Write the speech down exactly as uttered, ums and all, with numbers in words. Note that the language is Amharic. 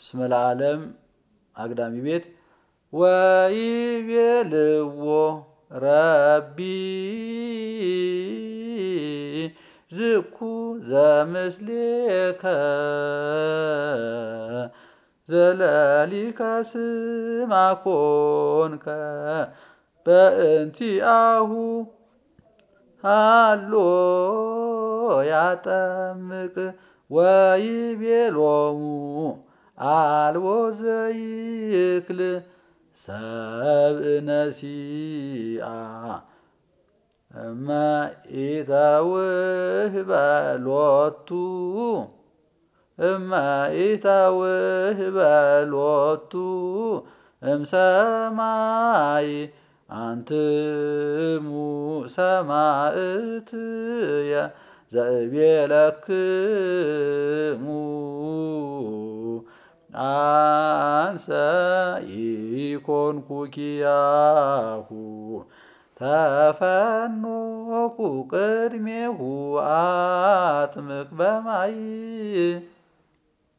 እስመ ለዓለም አግዳሚ ቤት ወይቤልዎ ረቢ ዝኩ ዘምስሌከ ዘለሊከ ስማ ኮንከ በእንቲአሁ ሃሎ ያጠምቅ ወይቤሎሙ አልቦ ዘይክል ሰብእነሲአ እመ ኢተውህበ ሎቱ እመ ኢተውህበ ሎቱ እምሰማይ አንትሙ ሰማዕትየ ዘእቤለክሙ አንሰ ኢኮንኩ ኪያሁ ተፈኖኩ ቅድሜሁ አጥምቅ በማይ